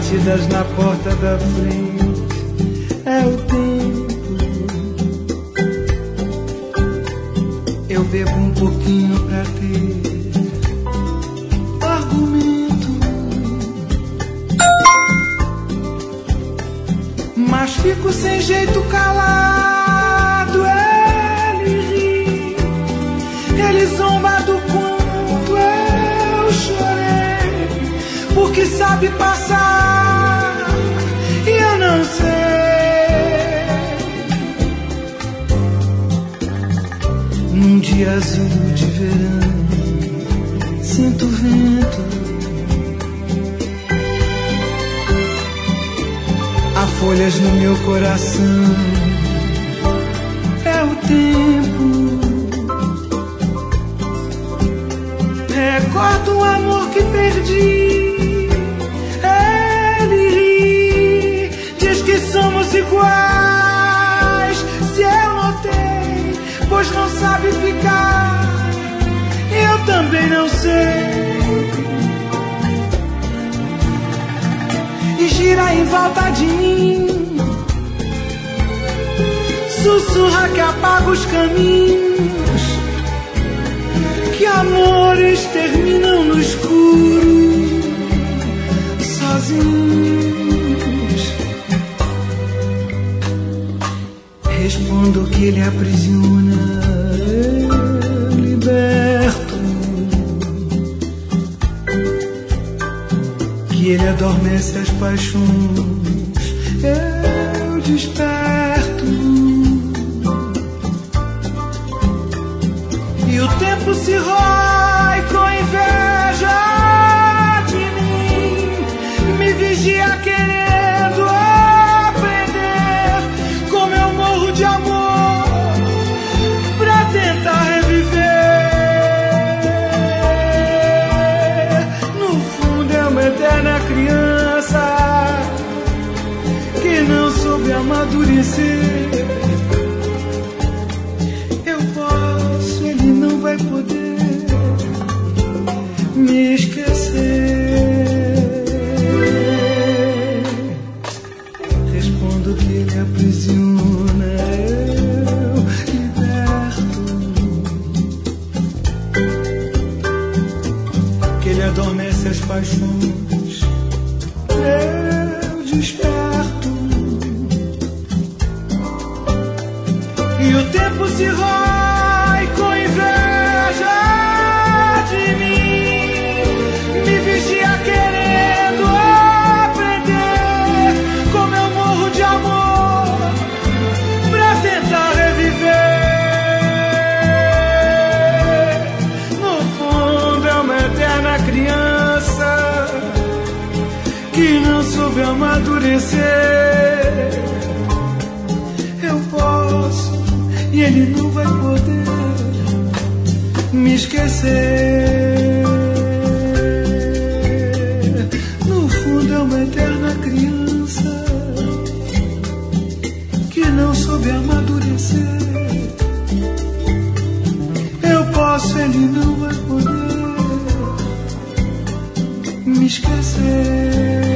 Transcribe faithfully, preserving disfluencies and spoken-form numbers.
batidas na porta da frente. É o tempo. Eu bebo um pouquinho pra ter argumento, mas fico sem jeito calado. Ele ri, ele zomba do quanto eu chorei, porque sabe passar e eu não sei. Num dia azul de verão, sinto vento, há folhas no meu coração. É o tempo. Recordo o amor que perdi. Ele ri, diz que somos iguais. Se eu notei, pois não sabe ficar, eu também não sei. E gira em volta de mim, sussurra que apaga os caminhos, que amores terminam no escuro, sozinhos. Respondo que ele aprisiona, eu liberto, que ele adormece as paixões, eu desperto. E o tempo se rói com inveja de mim, me vigia querendo aprender como eu morro de amor pra tentar reviver. No fundo é uma eterna criança que não soube amadurecer. Eu posso, ele não vai poder me esquecer. Respondo que ele aprisiona, eu liberto, que ele adormece as paixões, eu desperto. E o tempo se rói com inveja de mim, me vigia querendo aprender como eu morro de amor pra tentar reviver. No fundo é uma eterna criança que não soube amadurecer. Eu posso e ele não vai poder me esquecer. No fundo é uma eterna criança que não soube amadurecer. Eu posso, ele não vai poder me esquecer.